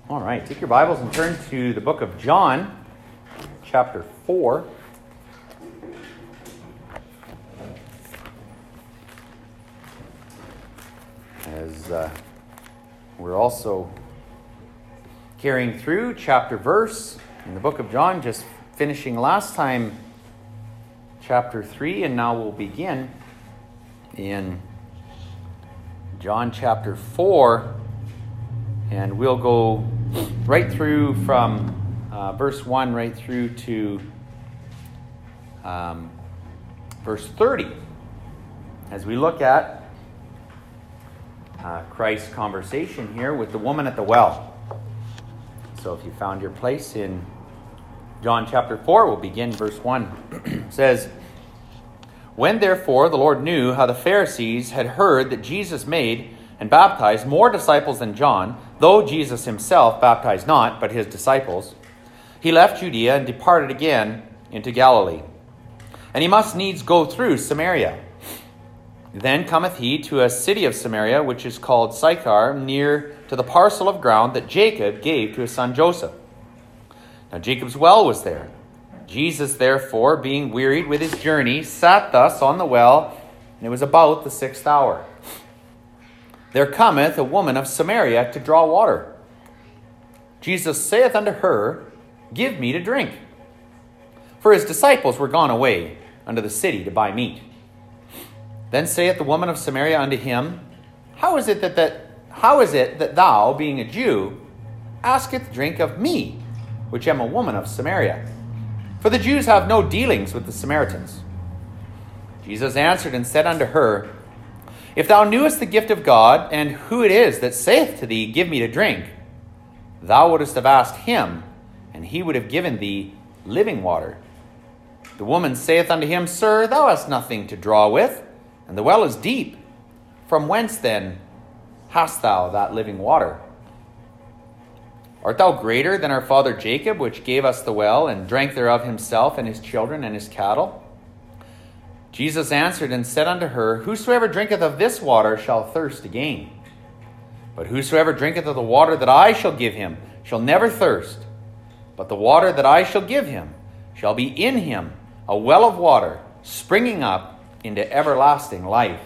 All right, take your Bibles and turn to the book of John, chapter 4. As we're also carrying through chapter verse in the book of John, just finishing last time chapter 3, and now we'll begin in John chapter 4, and we'll go right through from verse 1 right through to verse 30 as we look at Christ's conversation here with the woman at the well. So if you found your place in John chapter 4, we'll begin verse 1. It says, "When therefore the Lord knew how the Pharisees had heard that Jesus made and baptized more disciples than John, though Jesus himself baptized not, but his disciples, he left Judea and departed again into Galilee. And he must needs go through Samaria. Then cometh he to a city of Samaria, which is called Sychar, near to the parcel of ground that Jacob gave to his son Joseph. Now Jacob's well was there. Jesus, therefore, being wearied with his journey, sat thus on the well, and it was about the 6th hour. There cometh a woman of Samaria to draw water. Jesus saith unto her, Give me to drink. For his disciples were gone away unto the city to buy meat. Then saith the woman of Samaria unto him, How is it that thou, being a Jew, askest drink of me, which am a woman of Samaria? For the Jews have no dealings with the Samaritans. Jesus answered and said unto her, If thou knewest the gift of God, and who it is that saith to thee, Give me to drink, thou wouldest have asked him, and he would have given thee living water. The woman saith unto him, Sir, thou hast nothing to draw with, and the well is deep. From whence then hast thou that living water? Art thou greater than our father Jacob, which gave us the well, and drank thereof himself, and his children, and his cattle? Jesus answered and said unto her, Whosoever drinketh of this water shall thirst again. But whosoever drinketh of the water that I shall give him shall never thirst. But the water that I shall give him shall be in him a well of water, springing up into everlasting life.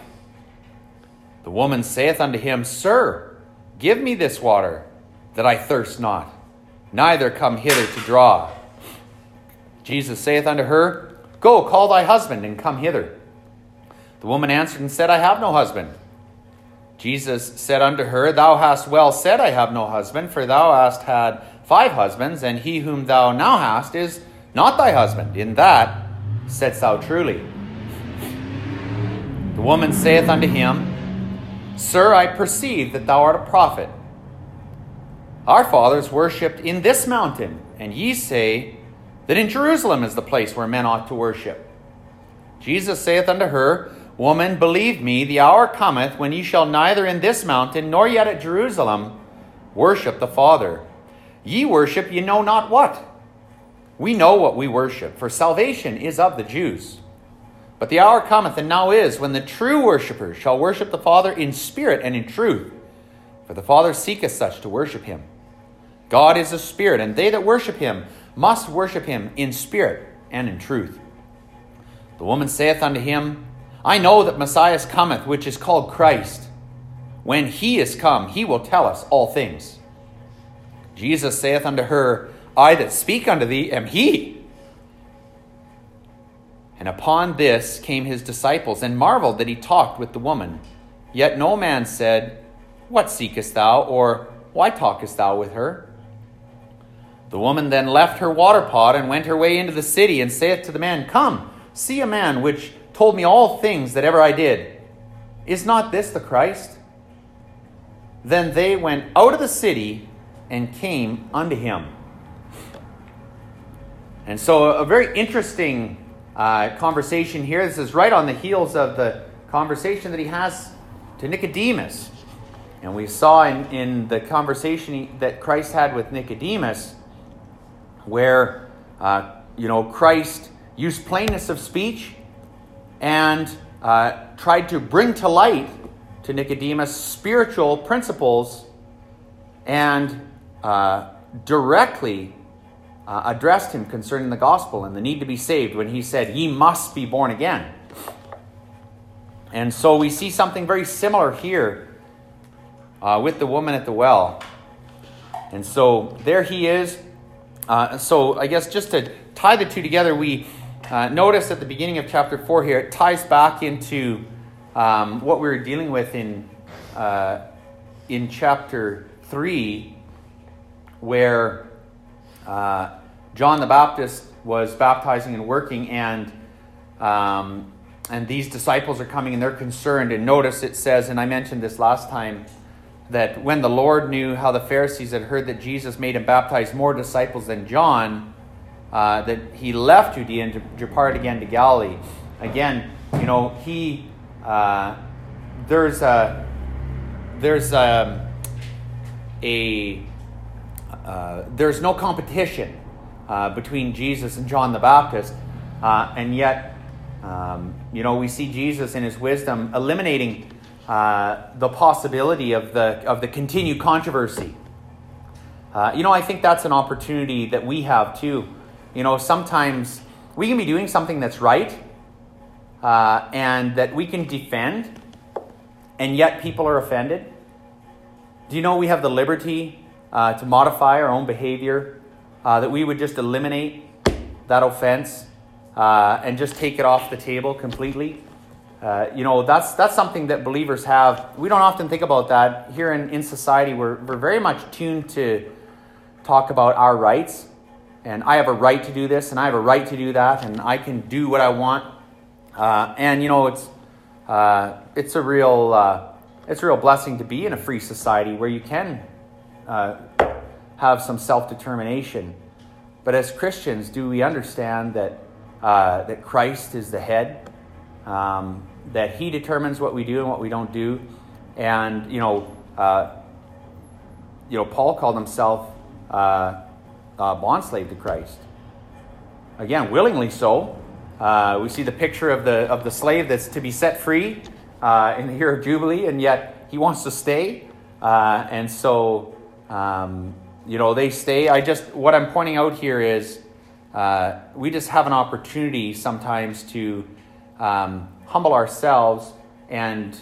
The woman saith unto him, Sir, give me this water, that I thirst not, neither come hither to draw. Jesus saith unto her, Go, call thy husband, and come hither. The woman answered and said, I have no husband. Jesus said unto her, Thou hast well said, I have no husband, for thou hast had 5 husbands, and he whom thou now hast is not thy husband. In that saidst thou truly. The woman saith unto him, Sir, I perceive that thou art a prophet. Our fathers worshipped in this mountain, and ye say that in Jerusalem is the place where men ought to worship. Jesus saith unto her, Woman, believe me, the hour cometh when ye shall neither in this mountain nor yet at Jerusalem worship the Father. Ye worship ye know not what. We know what we worship, for salvation is of the Jews. But the hour cometh, and now is, when the true worshippers shall worship the Father in spirit and in truth. For the Father seeketh such to worship him. God is a spirit, and they that worship him must worship him in spirit and in truth. The woman saith unto him, I know that Messiah cometh, which is called Christ. When he is come, he will tell us all things. Jesus saith unto her, I that speak unto thee am he. And upon this came his disciples, and marveled that he talked with the woman. Yet no man said, What seekest thou? Or why talkest thou with her? The woman then left her water pot, and went her way into the city, and saith to the man, Come, see a man which told me all things that ever I did. Is not this the Christ? Then they went out of the city, and came unto him. And so a very interesting conversation here. This is right on the heels of the conversation that he has to Nicodemus. And we saw in the conversation that Christ had with Nicodemus, where Christ used plainness of speech and tried to bring to light to Nicodemus spiritual principles and directly addressed him concerning the gospel and the need to be saved when he said, "Ye must be born again." And so we see something very similar here with the woman at the well. And so there he is. So I guess just to tie the two together, we notice at the beginning of chapter 4 here, it ties back into what we were dealing with in chapter 3, where John the Baptist was baptizing and working, and these disciples are coming and they're concerned. And notice it says, and I mentioned this last time, that when the Lord knew how the Pharisees had heard that Jesus made and baptized more disciples than John, that he left Judea and departed again to Galilee. Again, you know, there's no competition between Jesus and John the Baptist, and yet, you know, we see Jesus in his wisdom eliminating the possibility of the continued controversy. You know, I think that's an opportunity that we have too. You know, sometimes we can be doing something that's right, and that we can defend, and yet people are offended. Do you know we have the liberty to modify our own behavior, that we would just eliminate that offense and just take it off the table completely? You know, that's something that believers have. We don't often think about that. Here in society, we're very much tuned to talk about our rights. And I have a right to do this, and I have a right to do that, and I can do what I want. And you know, it's a real blessing to be in a free society where you can have some self-determination. But as Christians, do we understand that Christ is the head? That he determines what we do and what we don't do. And, you know, Paul called himself bondslave to Christ. Again, willingly so. We see the picture of the slave that's to be set free in the year of Jubilee, and yet he wants to stay. And so, you know, they stay. What I'm pointing out here is we just have an opportunity sometimes to humble ourselves and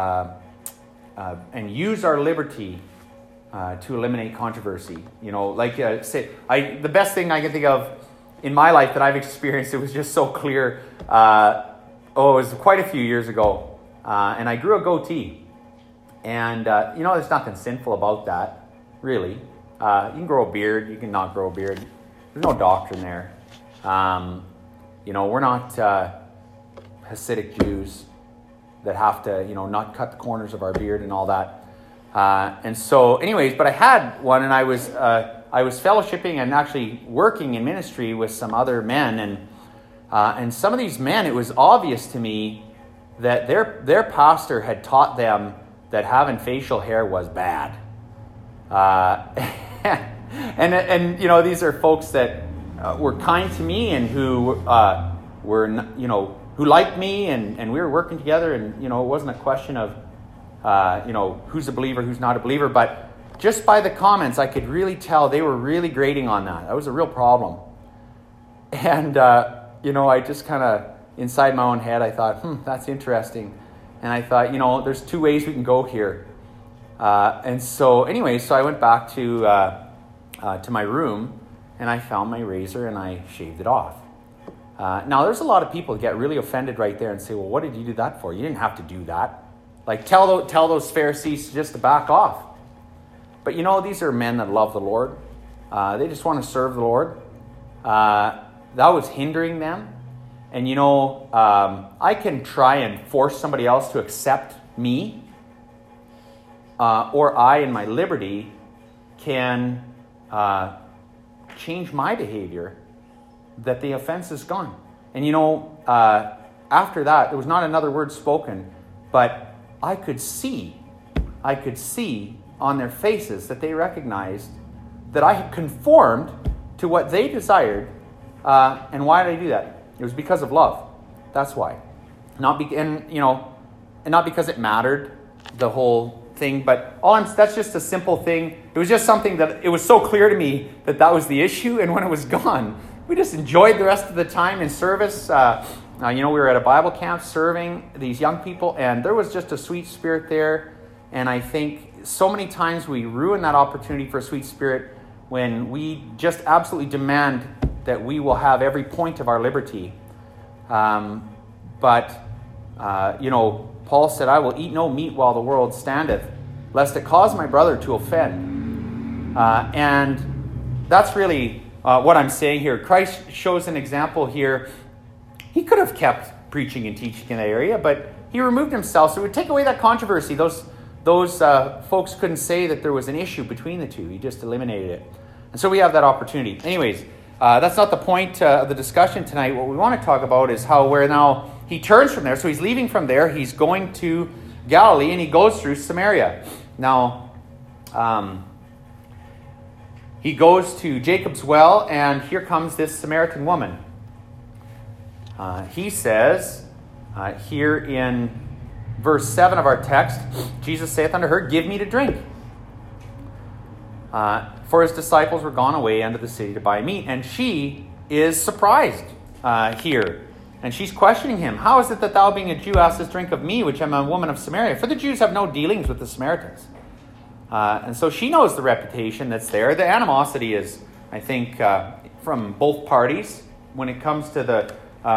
use our liberty to eliminate controversy. You know, like the best thing I can think of in my life that I've experienced, it was just so clear. It was quite a few years ago, and I grew a goatee. And you know, there's nothing sinful about that, really. You can grow a beard, you can not grow a beard. There's no doctrine there. You know, we're not Hasidic Jews that have to, you know, not cut the corners of our beard and all that. And so, anyways, but I had one, and I was fellowshipping and actually working in ministry with some other men, and some of these men, it was obvious to me that their pastor had taught them that having facial hair was bad. And you know, these are folks that were kind to me and who were, you know, who liked me, and we were working together, and, you know, it wasn't a question of, you know, who's a believer, who's not a believer, but just by the comments, I could really tell they were really grading on that. That was a real problem. And, you know, I just kind of, inside my own head, I thought, that's interesting. And I thought, you know, there's two ways we can go here. And so, anyway, so I went back to my room, and I found my razor, and I shaved it off. Now, there's a lot of people that get really offended right there and say, well, what did you do that for? You didn't have to do that. Like, tell those Pharisees just to back off. But, you know, these are men that love the Lord. They just want to serve the Lord. That was hindering them. And, you know, I can try and force somebody else to accept me. Or I, in my liberty, can change my behavior that the offense is gone. And, you know, after that, there was not another word spoken, but I could see on their faces that they recognized that I had conformed to what they desired. And why did I do that? It was because of love. That's why. Not because it mattered, the whole thing, but that's just a simple thing. It was just something that it was so clear to me that was the issue, and when it was gone, we just enjoyed the rest of the time in service. We were at a Bible camp serving these young people, and there was just a sweet spirit there. And I think so many times we ruin that opportunity for a sweet spirit when we just absolutely demand that we will have every point of our liberty. Paul said, I will eat no meat while the world standeth, lest it cause my brother to offend. And that's really what I'm saying here. Christ shows an example here. He could have kept preaching and teaching in that area, but he removed himself, so it would take away that controversy. Those folks couldn't say that there was an issue between the two. He just eliminated it. And so we have that opportunity. Anyways, that's not the point of the discussion tonight. What we want to talk about is where now he turns from there. So he's leaving from there. He's going to Galilee, and he goes through Samaria. Now, he goes to Jacob's well, and here comes this Samaritan woman. He says here in verse 7 of our text, Jesus saith unto her, Give me to drink. For his disciples were gone away unto the city to buy meat. And she is surprised here. And she's questioning him. How is it that thou, being a Jew, askest drink of me, which am a woman of Samaria? For the Jews have no dealings with the Samaritans. And so she knows the reputation that's there. The animosity is, I think, from both parties when it comes to the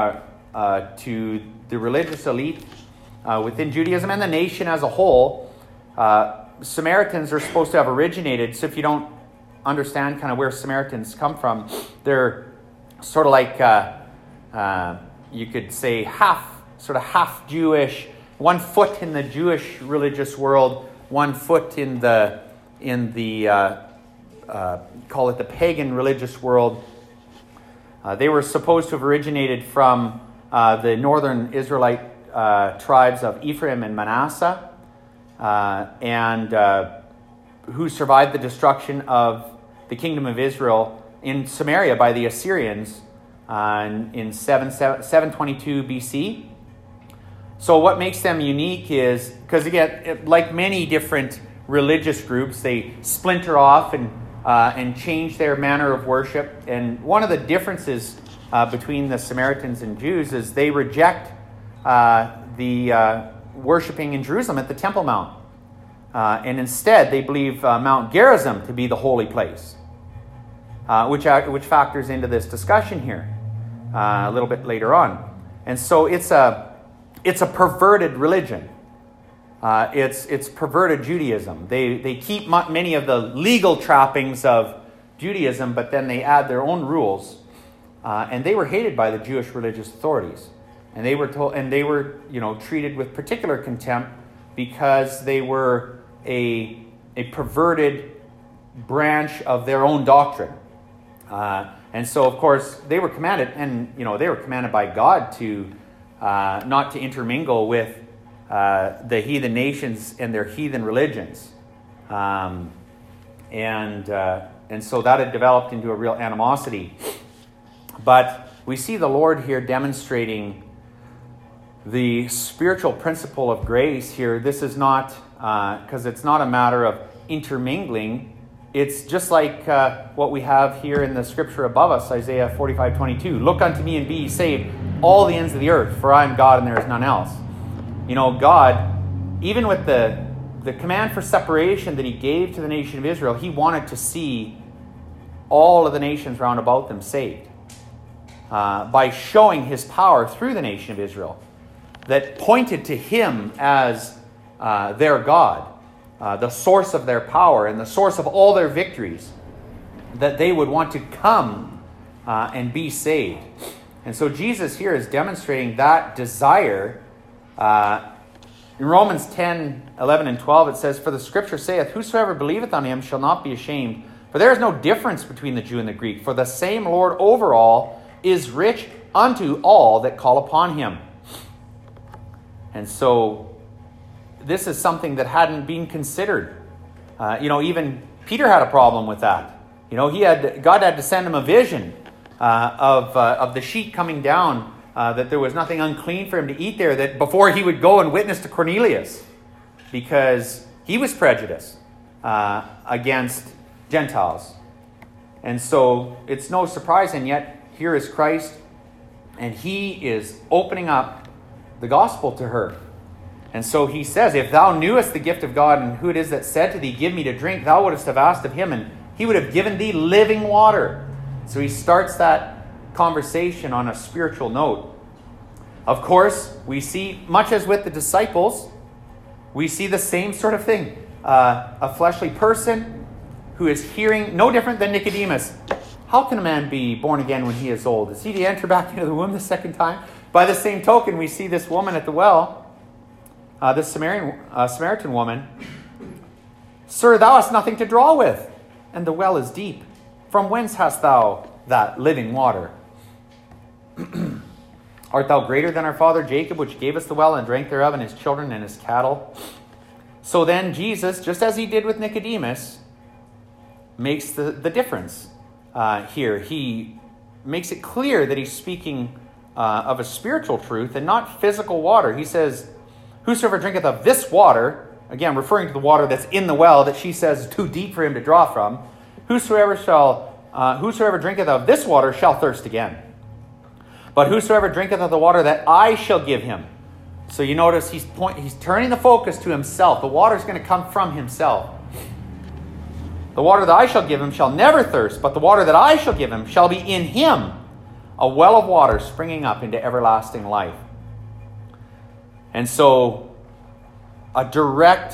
religious elite within Judaism and the nation as a whole. Samaritans are supposed to have originated. So if you don't understand kind of where Samaritans come from, they're sort of like you could say half Jewish, 1 foot in the Jewish religious world, 1 foot in the call it the pagan religious world. They were supposed to have originated from the northern Israelite tribes of Ephraim and Manasseh, and who survived the destruction of the kingdom of Israel in Samaria by the Assyrians in 722 BC. So what makes them unique is, because again, like many different religious groups, they splinter off and change their manner of worship. And one of the differences between the Samaritans and Jews is they reject the worshiping in Jerusalem at the Temple Mount. And instead, they believe Mount Gerizim to be the holy place, which factors into this discussion here a little bit later on. And so it's a perverted religion. It's perverted Judaism. They keep many of the legal trappings of Judaism, but then they add their own rules. And they were hated by the Jewish religious authorities, and they were treated with particular contempt because they were a perverted branch of their own doctrine. And so, of course, they were commanded, by God to not to intermingle with the heathen nations and their heathen religions. And so that had developed into a real animosity. But we see the Lord here demonstrating the spiritual principle of grace here. This is not, because it's not a matter of intermingling. It's just like what we have here in the scripture above us, Isaiah 45:22. Look unto me and be ye saved, all the ends of the earth, for I am God and there is none else. God, even with the command for separation that he gave to the nation of Israel, he wanted to see all of the nations round about them saved by showing his power through the nation of Israel that pointed to him as their God, the source of their power and the source of all their victories, that they would want to come and be saved. And so Jesus here is demonstrating that desire. In Romans 10:11 and 12 it says, For the scripture saith, Whosoever believeth on him shall not be ashamed. For there is no difference between the Jew and the Greek. For the same Lord over all is rich unto all that call upon him. And so this is something that hadn't been considered. Even Peter had a problem with that. God had to send him a vision of the sheet coming down, that there was nothing unclean for him to eat there, that before he would go and witness to Cornelius, because he was prejudiced against Gentiles. And so it's no surprise, and yet here is Christ, and he is opening up the gospel to her. And so he says, if thou knewest the gift of God and who it is that said to thee, give me to drink, thou wouldst have asked of him, and he would have given thee living water. So he starts that conversation on a spiritual note. Of course, we see, much as with the disciples, we see the same sort of thing. A fleshly person who is hearing, no different than Nicodemus. How can a man be born again when he is old? Is he to enter back into the womb the second time? By the same token, we see this woman at the well, this Samaritan woman. Sir, thou hast nothing to draw with, and the well is deep. From whence hast thou that living water? Art thou greater than our father Jacob, which gave us the well and drank thereof, and his children and his cattle? So then Jesus, just as he did with Nicodemus, makes the difference here. He makes it clear that he's speaking of a spiritual truth and not physical water. He says, whosoever drinketh of this water, again referring to the water that's in the well that she says is too deep for him to draw from, whosoever drinketh of this water shall thirst again. But whosoever drinketh of the water that I shall give him. So you notice he's turning the focus to himself. The water is going to come from himself. The water that I shall give him shall never thirst, but the water that I shall give him shall be in him a well of water springing up into everlasting life. And so a direct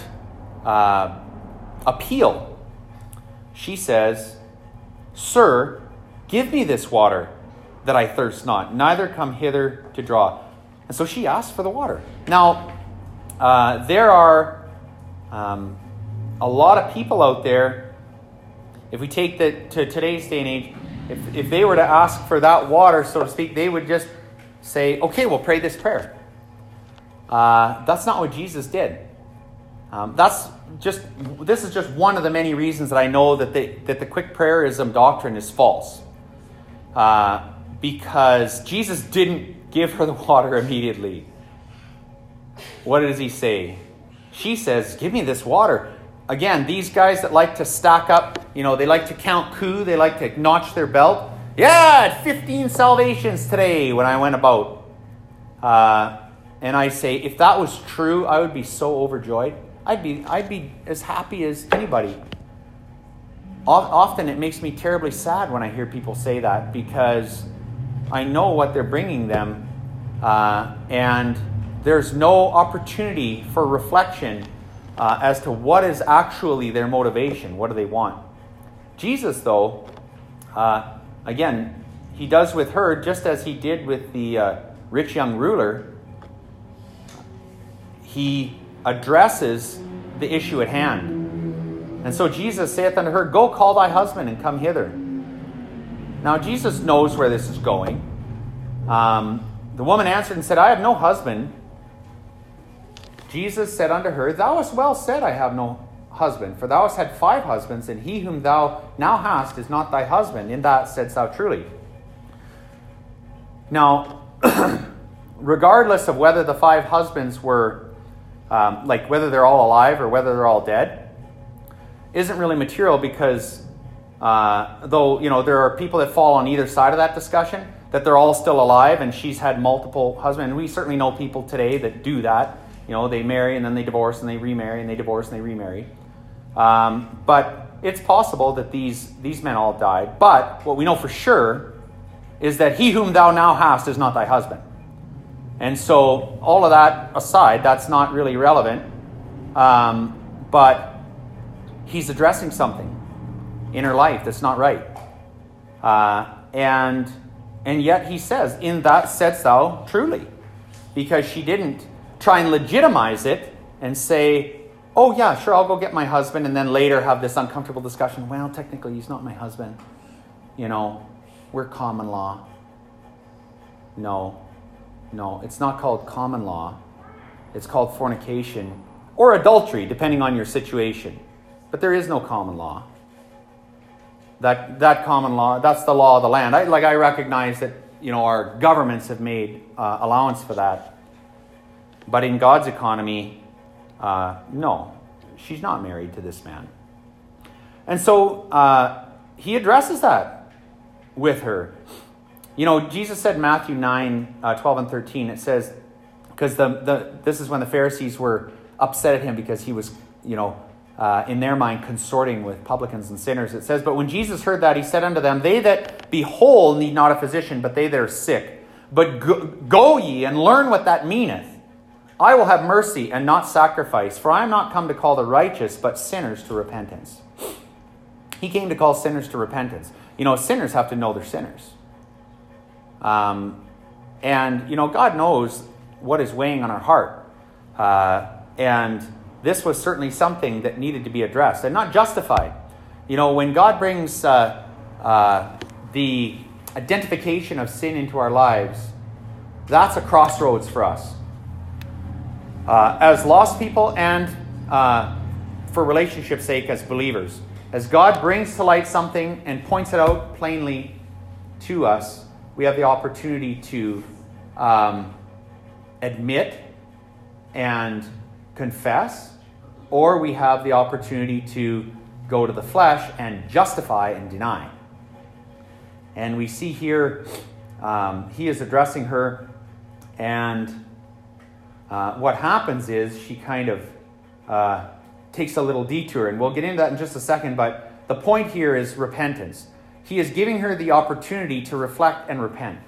appeal. She says, Sir, give me this water that I thirst not, neither come hither to draw. And so she asks for the water. Now, there are a lot of people out there, if we take to today's day and age, if they were to ask for that water, so to speak, they would just say, okay, we'll pray this prayer. That's not what Jesus did. This is just one of the many reasons that I know that the quick prayerism doctrine is false. Because Jesus didn't give her the water immediately. What does he say? She says, give me this water. Again, these guys that like to stack up, they like to count coup, they like to notch their belt. Yeah, I had 15 salvations today when I went about. And I say, if that was true, I would be so overjoyed. I'd be as happy as anybody. Often it makes me terribly sad when I hear people say that, because I know what they're bringing them, and there's no opportunity for reflection as to what is actually their motivation. What do they want? Jesus, though, again, he does with her just as he did with the rich young ruler. He addresses the issue at hand. And so Jesus saith unto her, Go call thy husband and come hither. Now Jesus knows where this is going. The woman answered and said, I have no husband. Jesus said unto her, Thou hast well said, I have no husband. For thou hast had 5 husbands, and he whom thou now hast is not thy husband. In that saidst thou truly. Now, regardless of whether the 5 husbands were, whether they're all alive or whether they're all dead, isn't really material, because though there are people that fall on either side of that discussion, that they're all still alive and she's had multiple husbands. And we certainly know people today that do that. They marry and then they divorce and they remarry and they divorce and they remarry. But it's possible that these men all died. But what we know for sure is that he whom thou now hast is not thy husband. And so all of that aside, that's not really relevant. But he's addressing something in her life that's not right. And yet he says, in that saidst thou truly. Because she didn't try and legitimize it and say, oh yeah, sure, I'll go get my husband, and then later have this uncomfortable discussion. Well, technically he's not my husband. We're common law. No, it's not called common law. It's called fornication or adultery, depending on your situation. But there is no common law. That common law, that's the law of the land. I recognize that our governments have made allowance for that. But in God's economy, no. she's not married to this man. And so he addresses that with her. Jesus said in Matthew 9, 12 and 13, it says, because this is when the Pharisees were upset at him because he was, in their mind, consorting with publicans and sinners. It says, but when Jesus heard that, he said unto them, they that be whole need not a physician, but they that are sick. But go ye and learn what that meaneth. I will have mercy and not sacrifice, for I am not come to call the righteous, but sinners to repentance. He came to call sinners to repentance. Sinners have to know they're sinners. And God knows what is weighing on our heart. And this was certainly something that needed to be addressed and not justified. When God brings the identification of sin into our lives, that's a crossroads for us. As lost people and for relationship's sake as believers. As God brings to light something and points it out plainly to us, we have the opportunity to admit and confess, or we have the opportunity to go to the flesh and justify and deny. And we see here he is addressing her, and what happens is she kind of takes a little detour, and we'll get into that in just a second, but the point here is repentance. He is giving her the opportunity to reflect and repent.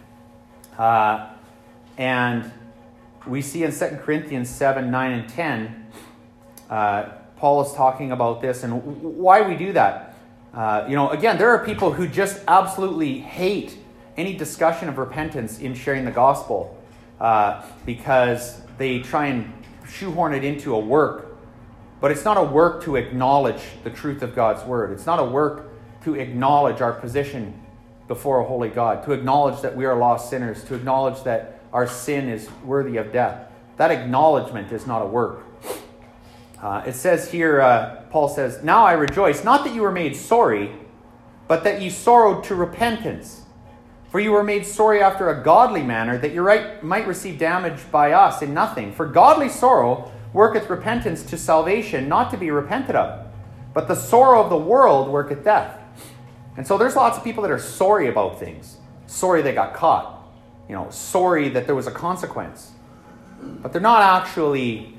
And we see in 2 Corinthians 7, 9, and 10, Paul is talking about this and why we do that. Again, there are people who just absolutely hate any discussion of repentance in sharing the gospel because they try and shoehorn it into a work. But it's not a work to acknowledge the truth of God's word. It's not a work to acknowledge our position before a holy God, to acknowledge that we are lost sinners, to acknowledge that our sin is worthy of death. That acknowledgement is not a work. It says here, Paul says, now I rejoice, not that you were made sorry, but that you sorrowed to repentance. For you were made sorry after a godly manner, that you might receive damage by us in nothing. For godly sorrow worketh repentance to salvation, not to be repented of. But the sorrow of the world worketh death. And so there's lots of people that are sorry about things. Sorry they got caught. Sorry that there was a consequence. But they're not actually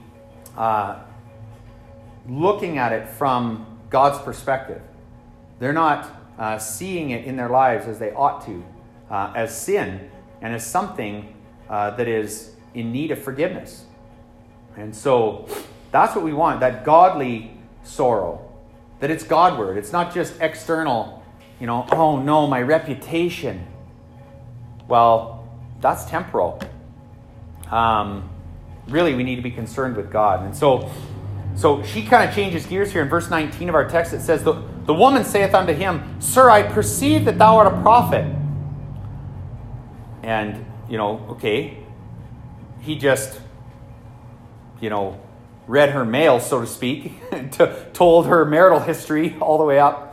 looking at it from God's perspective. They're not seeing it in their lives as they ought to, as sin and as something that is in need of forgiveness. And so that's what we want, that godly sorrow, that it's Godward. It's not just external, oh no, my reputation. Well, that's temporal. Really, we need to be concerned with God. And so she kind of changes gears here in verse 19 of our text. It says, the woman saith unto him, Sir, I perceive that thou art a prophet. And, okay, he just, read her mail, so to speak, told her marital history all the way up.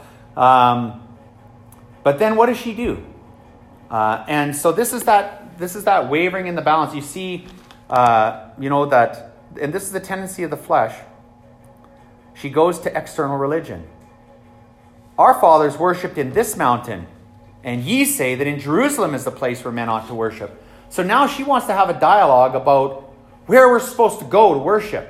But then what does she do? And so this is that wavering in the balance. You see, that, and this is the tendency of the flesh. She goes to external religion. Our fathers worshipped in this mountain, and ye say that in Jerusalem is the place where men ought to worship. So now she wants to have a dialogue about where we're supposed to go to worship.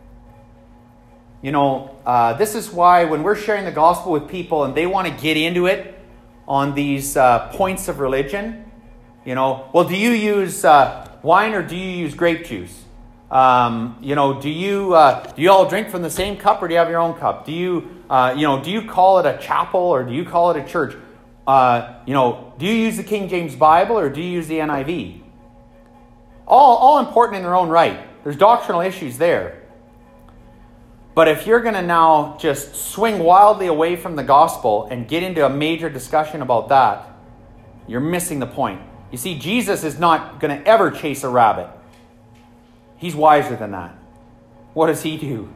This is why when we're sharing the gospel with people and they want to get into it on these points of religion, well, do you use wine or do you use grape juice? Do you all drink from the same cup or do you have your own cup? Do you call it a chapel or do you call it a church? Do you use the King James Bible or do you use the NIV? All important in their own right. There's doctrinal issues there. But if you're going to now just swing wildly away from the gospel and get into a major discussion about that, you're missing the point. You see, Jesus is not going to ever chase a rabbit. He's wiser than that. What does he do?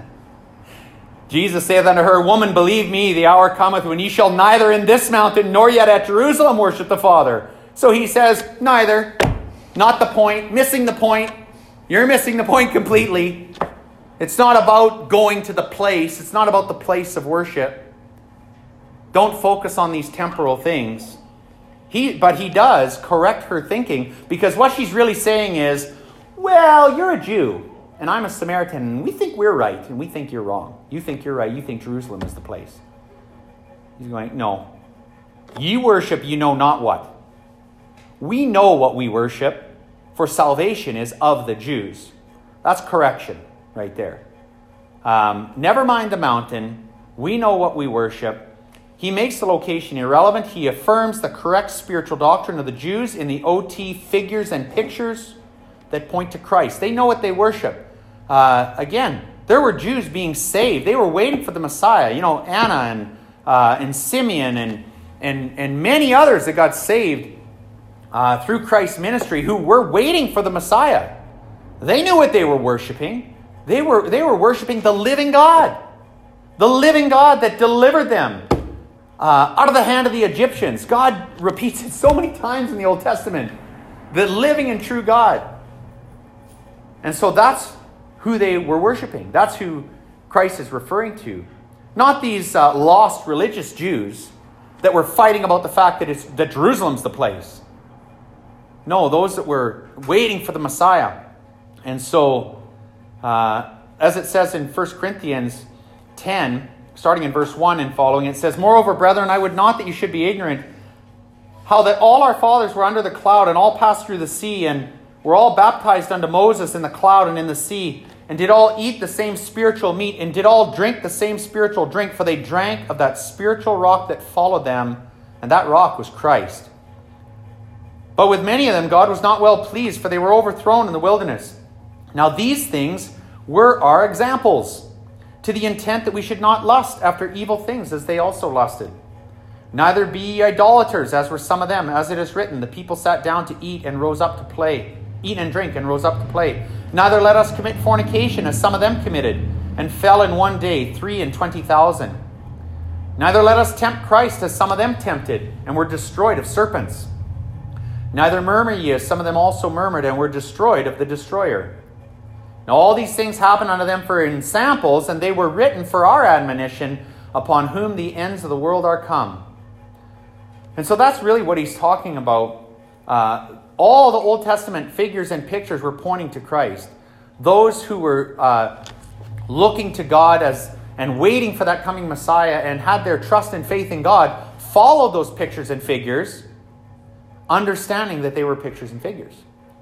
Jesus saith unto her, Woman, believe me, the hour cometh when ye shall neither in this mountain nor yet at Jerusalem worship the Father. So he says, neither. Not the point. Missing the point. You're missing the point completely. It's not about going to the place. It's not about the place of worship. Don't focus on these temporal things. But he does correct her thinking, because what she's really saying is, well, you're a Jew and I'm a Samaritan, and we think we're right and we think you're wrong. You think you're right. You think Jerusalem is the place. He's going, no. You worship you know not what. We know what we worship, for salvation is of the Jews. That's correction right there. Never mind the mountain. We know what we worship. He makes the location irrelevant. He affirms the correct spiritual doctrine of the Jews in the OT figures and pictures that point to Christ. They know what they worship. Again, there were Jews being saved. They were waiting for the Messiah. You know, Anna and Simeon and many others that got saved through Christ's ministry, who were waiting for the Messiah. They knew what they were worshiping. They were worshiping the living God. The living God that delivered them out of the hand of the Egyptians. God repeats it so many times in the Old Testament. The living and true God. And so that's who they were worshiping. That's who Christ is referring to. Not these lost religious Jews that were fighting about the fact that Jerusalem's the place. No, those that were waiting for the Messiah. And so, as it says in 1 Corinthians 10, starting in verse 1 and following, it says, "Moreover, brethren, I would not that you should be ignorant, how that all our fathers were under the cloud, and all passed through the sea, and were all baptized unto Moses in the cloud and in the sea, and did all eat the same spiritual meat, and did all drink the same spiritual drink, for they drank of that spiritual rock that followed them, and that rock was Christ. But with many of them God was not well pleased, for they were overthrown in the wilderness. Now these things were our examples, to the intent that we should not lust after evil things, as they also lusted. Neither be ye idolaters, as were some of them, as it is written, the people sat down to eat and rose up to play. Eat and drink and rose up to play. Neither let us commit fornication, as some of them committed, and fell in one day 23,000. Neither let us tempt Christ, as some of them tempted, and were destroyed of serpents. Neither murmur ye, as some of them also murmured, and were destroyed of the destroyer. Now all these things happened unto them for ensamples, and they were written for our admonition, upon whom the ends of the world are come." And so that's really what he's talking about. All the Old Testament figures and pictures were pointing to Christ. Those who were looking to God and waiting for that coming Messiah and had their trust and faith in God followed those pictures and figures, understanding that they were pictures and figures.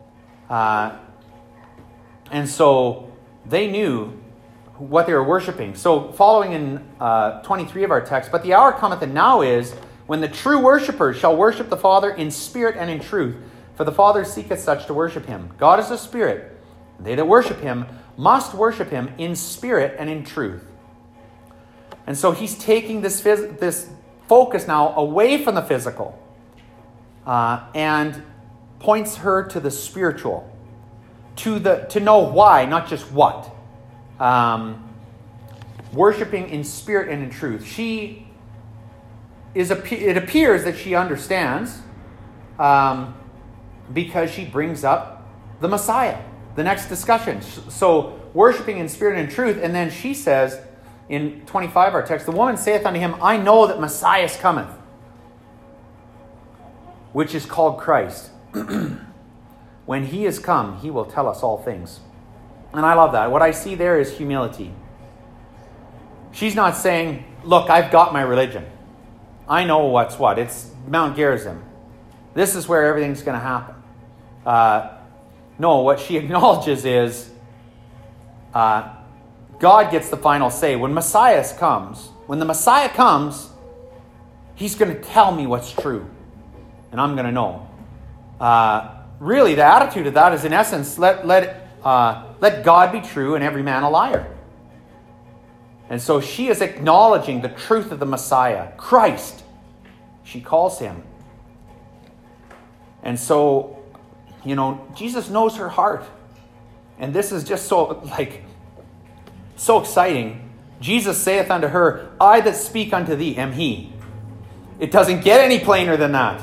And so they knew what they were worshiping. So following in 23 of our text, "But the hour cometh, and now is, when the true worshipers shall worship the Father in spirit and in truth. For the Father seeketh such to worship him. God is a spirit. And they that worship him must worship him in spirit and in truth." And so he's taking this focus now away from the physical and points her to the spiritual, to know why, not just what. Worshiping in spirit and in truth. It appears that she understands, because she brings up the Messiah, the next discussion. So worshiping in spirit and in truth, and then she says in 25 our text, "The woman saith unto him, I know that Messiah cometh, which is called Christ. When he is come, he will tell us all things." And I love that. What I see there is humility. She's not saying, "Look, I've got my religion. I know what's what. It's Mount Gerizim. This is where everything's going to happen." No, what she acknowledges is God gets the final say. When the Messiah comes, he's going to tell me what's true, and I'm going to know. Really, the attitude of that is, in essence, let God be true and every man a liar. And so she is acknowledging the truth of the Messiah, Christ. She calls him. And so, Jesus knows her heart. And this is just so exciting. Jesus saith unto her, "I that speak unto thee am he." It doesn't get any plainer than that.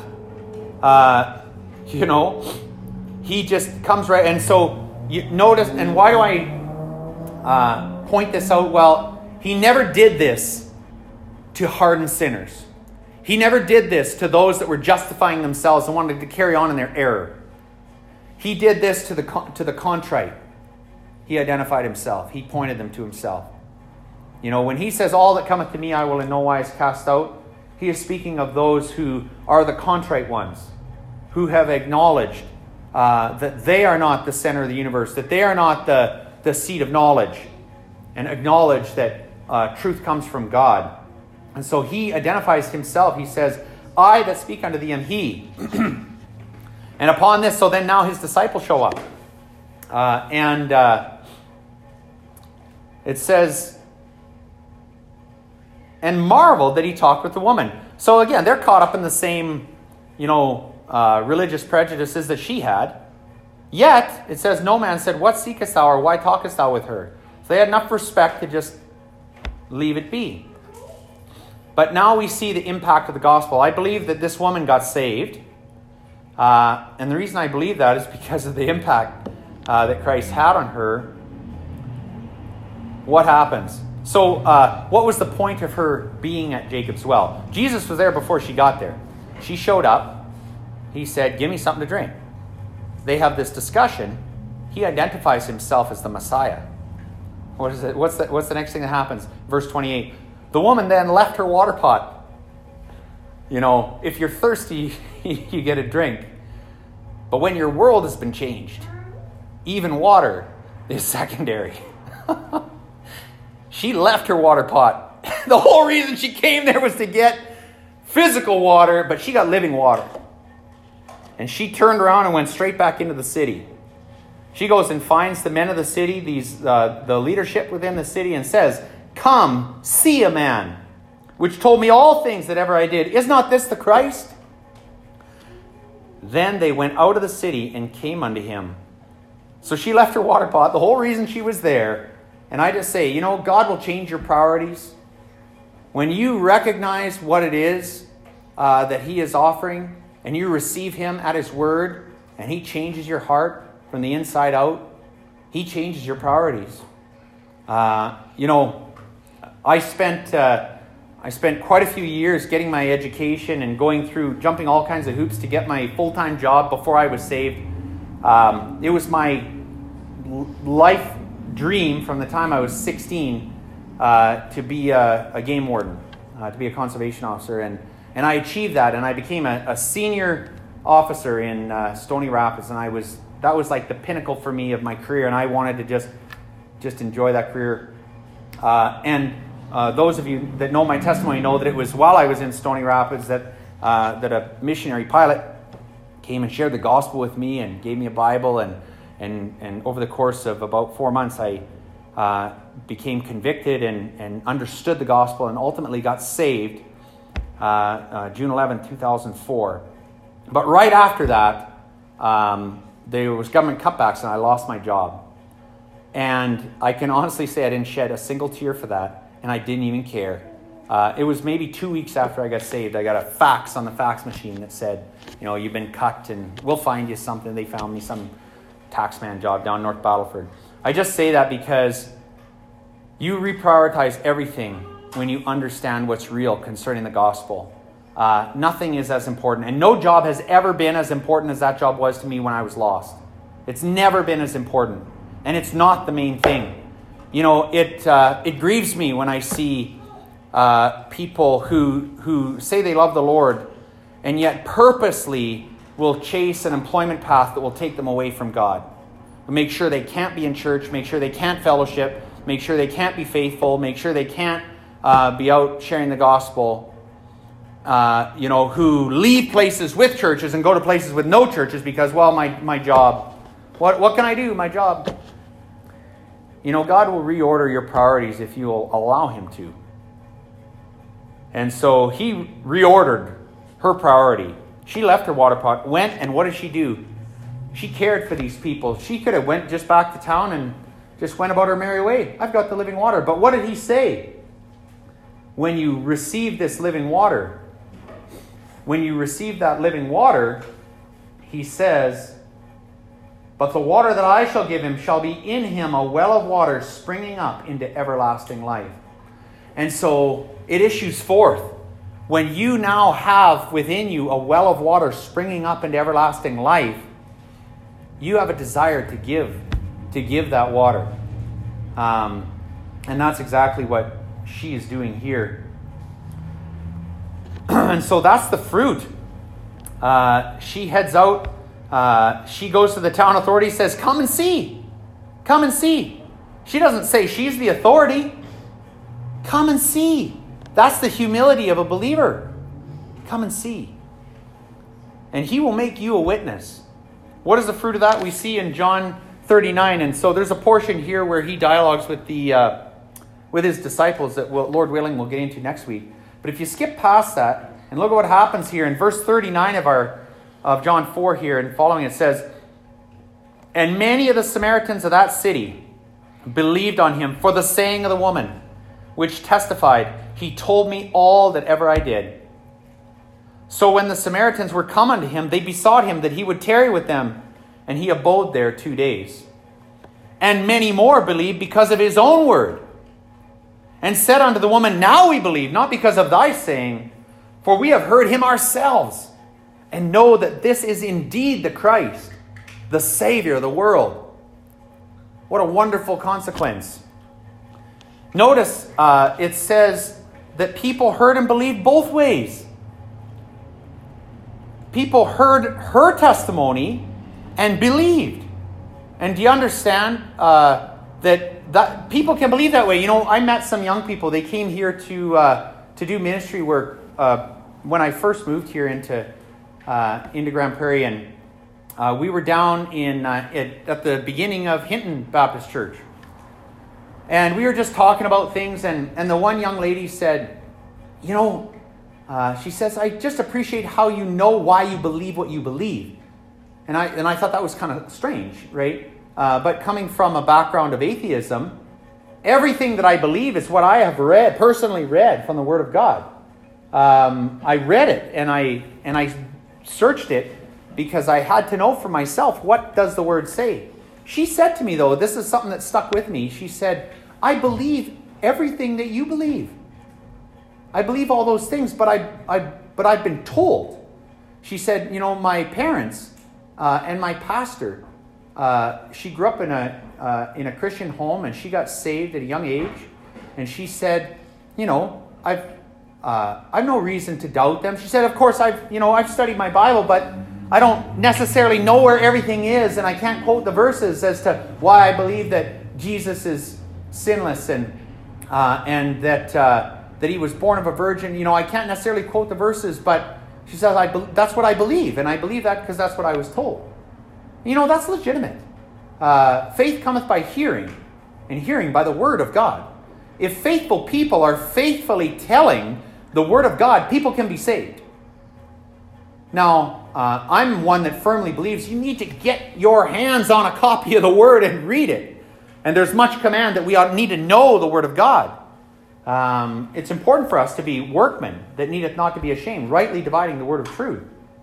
He just comes right. And so you notice, and why do I point this out. Well, he never did this to harden sinners. He never did this to those that were justifying themselves and wanted to carry on in their error. He did this to the contrite. He identified himself. He pointed them to himself. You know, when he says, all that cometh to me I will in no wise cast out, he is speaking of those who are the contrite ones, who have acknowledged that they are not the center of the universe, that they are not the seat of knowledge, and acknowledge that truth comes from God. And so he identifies himself. He says, I that speak unto thee am he. And upon this, so then now his disciples show up. It says, and marveled that he talked with the woman. So again, they're caught up in the same, religious prejudices that she had. Yet, it says, no man said, what seekest thou, or why talkest thou with her? So they had enough respect to just leave it be. But now we see the impact of the gospel. I believe that this woman got saved. And the reason I believe that is because of the impact that Christ had on her. What happens? So what was the point of her being at Jacob's well? Jesus was there before she got there. She showed up. He said, give me something to drink. They have this discussion. He identifies himself as the Messiah. What is it? What's the next thing that happens? Verse 28. The woman then left her water pot. You know, if you're thirsty, you get a drink. But when your world has been changed, even water is secondary. She left her water pot. The whole reason she came there was to get physical water, but she got living water. And she turned around and went straight back into the city. She goes and finds the men of the city, the leadership within the city, and says, come, see a man, which told me all things that ever I did. Is not this the Christ? Then they went out of the city and came unto him. So she left her water pot, the whole reason she was there. And I just say, God will change your priorities. When you recognize what it is that he is offering, and you receive him at his word, and he changes your heart from the inside out, he changes your priorities. I spent quite a few years getting my education and going through, jumping all kinds of hoops to get my full-time job before I was saved. It was my life dream from the time I was 16 to be a game warden, to be a conservation officer. And I achieved that, and I became a senior officer in Stony Rapids, and that was like the pinnacle for me of my career, and I wanted to just enjoy that career. Those of you that know my testimony know that it was while I was in Stony Rapids that a missionary pilot came and shared the gospel with me and gave me a Bible, and over the course of about 4 months I became convicted and understood the gospel and ultimately got saved June 11, 2004. But right after that, there was government cutbacks and I lost my job. And I can honestly say I didn't shed a single tear for that, and I didn't even care. It was maybe 2 weeks after I got saved, I got a fax on the fax machine that said, you've been cut and we'll find you something. They found me some taxman job down North Battleford. I just say that because you reprioritize everything when you understand what's real concerning the gospel. Nothing is as important, and no job has ever been as important as that job was to me when I was lost. It's never been as important, and it's not the main thing. It grieves me when I see people who say they love the Lord and yet purposely will chase an employment path that will take them away from God. Make sure they can't be in church, make sure they can't fellowship, make sure they can't be faithful, make sure they can't be out sharing the gospel. Who leave places with churches and go to places with no churches because, my job. What can I do? My job. God will reorder your priorities if you will allow him to. And so he reordered her priority. She left her water pot, went, and what did she do? She cared for these people. She could have went just back to town and just went about her merry way. I've got the living water. But what did he say? When you receive this living water, when you receive that living water, he says, But the water that I shall give him shall be in him a well of water springing up into everlasting life. And so it issues forth. When you now have within you a well of water springing up into everlasting life, you have a desire to give that water. And that's exactly what she is doing here. And so that's the fruit. She heads out. She goes to the town authority, says, come and see. Come and see. She doesn't say she's the authority. Come and see. That's the humility of a believer. Come and see. And he will make you a witness. What is the fruit of that? We see in John 39. And so there's a portion here where he dialogues with his disciples that Lord willing we'll get into next week. But if you skip past that and look at what happens here in verse 39 of John 4 here and following, it says, and many of the Samaritans of that city believed on him for the saying of the woman, which testified, he told me all that ever I did. So when the Samaritans were come unto him, they besought him that he would tarry with them, and he abode there 2 days. And many more believed because of his own word, and said unto the woman, now we believe, not because of thy saying, for we have heard him ourselves, and know that this is indeed the Christ, the Savior of the world. What a wonderful consequence. Notice it says that people heard and believed both ways. People heard her testimony and believed. And do you understand that people can believe that way? You know, I met some young people. They came here to do ministry work when I first moved here into Grand Prairie, and we were down at the beginning of Hinton Baptist Church. And we were just talking about things, and the one young lady said, you know, she says, I just appreciate how you know why you believe what you believe. And I thought that was kind of strange, right? But coming from a background of atheism, everything that I believe is what I have personally read from the Word of God. I read it, and I searched it because I had to know for myself, what does the Word say? She said to me, though, this is something that stuck with me. She said, I believe everything that you believe. I believe all those things, but I've been told. She said, you know, my parents and my pastor, she grew up in a Christian home, and she got saved at a young age. And she said, you know, I've no reason to doubt them. She said, of course, I've studied my Bible, but I don't necessarily know where everything is, and I can't quote the verses as to why I believe that Jesus is sinless and that he was born of a virgin. You know, I can't necessarily quote the verses, but she says, that's what I believe, and I believe that because that's what I was told. You know, that's legitimate. Faith cometh by hearing, and hearing by the word of God. If faithful people are faithfully telling the word of God, people can be saved. Now, I'm one that firmly believes you need to get your hands on a copy of the Word and read it. And there's much command that we need to know the Word of God. It's important for us to be workmen that needeth not to be ashamed, rightly dividing the word of truth.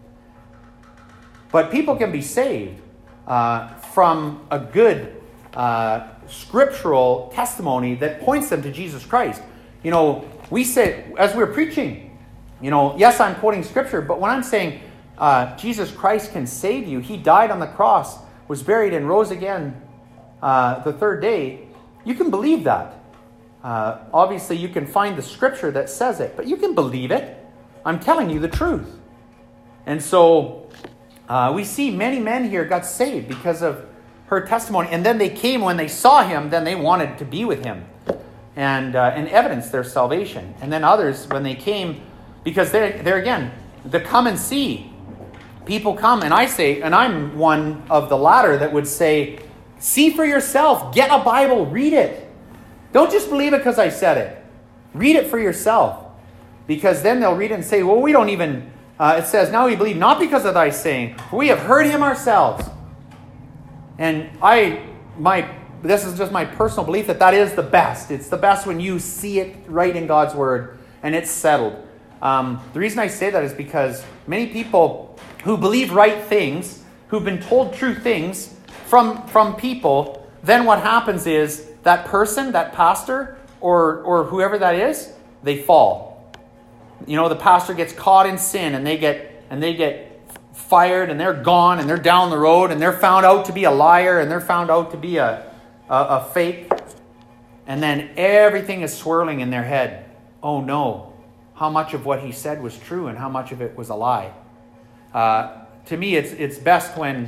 But people can be saved from a good scriptural testimony that points them to Jesus Christ. You know, we say, as we're preaching, you know, yes, I'm quoting Scripture, but when I'm saying Jesus Christ can save you, He died on the cross, was buried, and rose again the third day, you can believe that. Obviously, you can find the Scripture that says it, but you can believe it. I'm telling you the truth. And so we see many men here got saved because of her testimony. And then they came, when they saw Him, then they wanted to be with Him and evidence their salvation. And then others, when they came, because they're again, the come and see. People come, and I say, and I'm one of the latter that would say, see for yourself, get a Bible, read it. Don't just believe it because I said it. Read it for yourself. Because then they'll read it and say, well, we don't even, it says, now we believe not because of thy saying, for we have heard Him ourselves. And this is just my personal belief that is the best. It's the best when you see it right in God's Word and it's settled. The reason I say that is because many people who believe right things, who've been told true things, from people, then what happens is that person, that pastor, or whoever that is, they fall. You know, the pastor gets caught in sin, and they get fired, and they're gone, and they're down the road, and they're found out to be a liar, and they're found out to be a fake. And then everything is swirling in their head. Oh no, how much of what he said was true and how much of it was a lie? To me, it's best when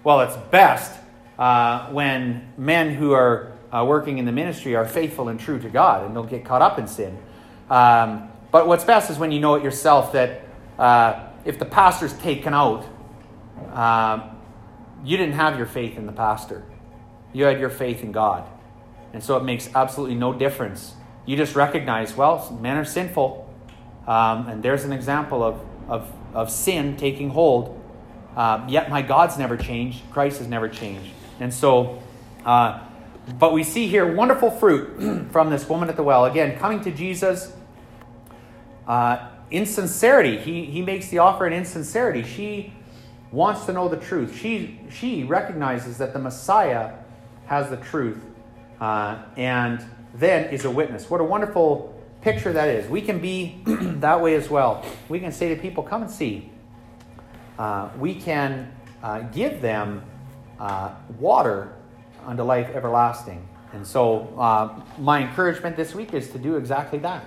men who are working in the ministry are faithful and true to God and don't get caught up in sin. But what's best is when you know it yourself that if the pastor's taken out, you didn't have your faith in the pastor. You had your faith in God. And so it makes absolutely no difference. You just recognize, well, men are sinful. And there's an example of sin taking hold. Yet my God's never changed. Christ has never changed. And so, but we see here wonderful fruit from this woman at the well. Again, coming to Jesus in sincerity. He makes the offer in sincerity. She wants to know the truth. She recognizes that the Messiah has the truth. And then is a witness. What a wonderful picture that is. We can be that way as well. We can say to people, come and see. We can give them water unto life everlasting. And so my encouragement this week is to do exactly that.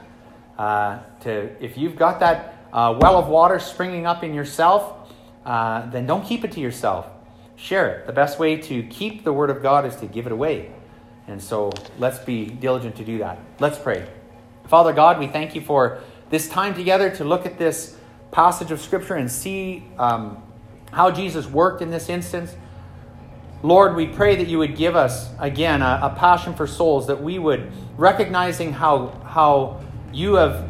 If you've got that well of water springing up in yourself, then don't keep it to yourself. Share it. The best way to keep the Word of God is to give it away. And so let's be diligent to do that. Let's pray. Father God, we thank you for this time together to look at this passage of Scripture and see how Jesus worked in this instance. Lord, we pray that you would give us, again, a passion for souls, that we would, recognizing how you have,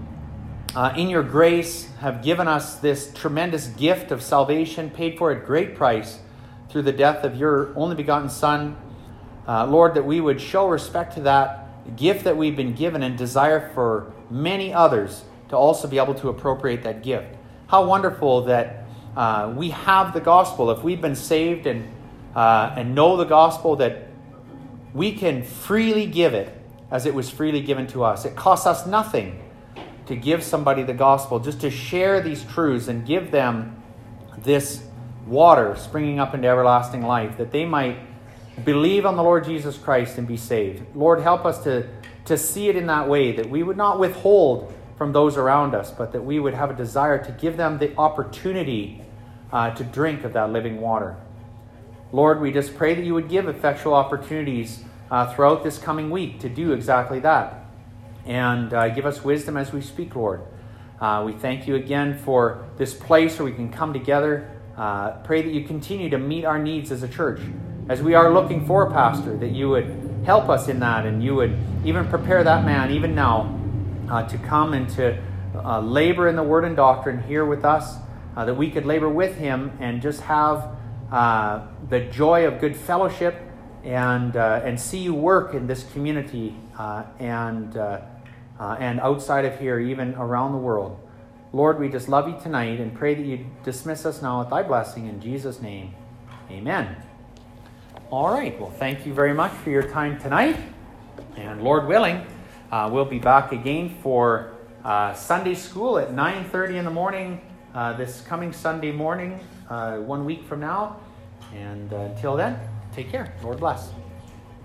in your grace, have given us this tremendous gift of salvation, paid for at great price through the death of your only begotten Son. Lord, that we would show respect to that gift that we've been given and desire for many others to also be able to appropriate that gift. How wonderful that we have the gospel. If we've been saved and know the gospel, that we can freely give it as it was freely given to us. It costs us nothing to give somebody the gospel, just to share these truths and give them this water springing up into everlasting life, that they might believe on the Lord Jesus Christ and be saved. Lord, help us to see it in that way, that we would not withhold from those around us, but that we would have a desire to give them the opportunity to drink of that living water. Lord, we just pray that you would give effectual opportunities throughout this coming week to do exactly that. And give us wisdom as we speak, Lord. We thank you again for this place where we can come together. Pray that you continue to meet our needs as a church. As we are looking for a pastor, that you would help us in that, and you would even prepare that man, even now, to come and to labor in the word and doctrine here with us, that we could labor with him and just have the joy of good fellowship and see you work in this community and outside of here, even around the world. Lord, we just love you tonight and pray that you dismiss us now with thy blessing in Jesus' name. Amen. All right. Well, thank you very much for your time tonight. And Lord willing, we'll be back again for Sunday school at 9:30 in the morning this coming Sunday morning, 1 week from now. And until then, take care. Lord bless.